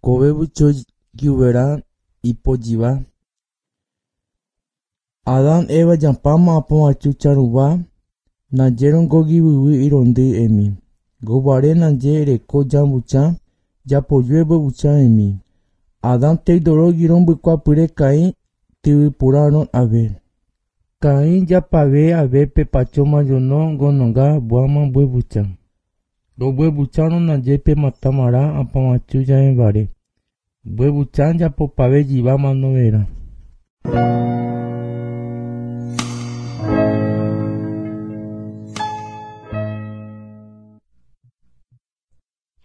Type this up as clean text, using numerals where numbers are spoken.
Kovevucho Gyuvera ipojiva. Adán Eva jampáma apavachu charuva. Najerongo gyvyvy irondy emi. Govare naje reko jambucha. Japojue mbevucha emi. Adán teidoro girombykuapyre Caín tyvypúrãrõ ave. Caín japave ave pepacho majono gononga buama mbevucha. Rombevuchárõ naje pe matamara apavachu jaẽvare. Mbevucha japopave jíva manovera.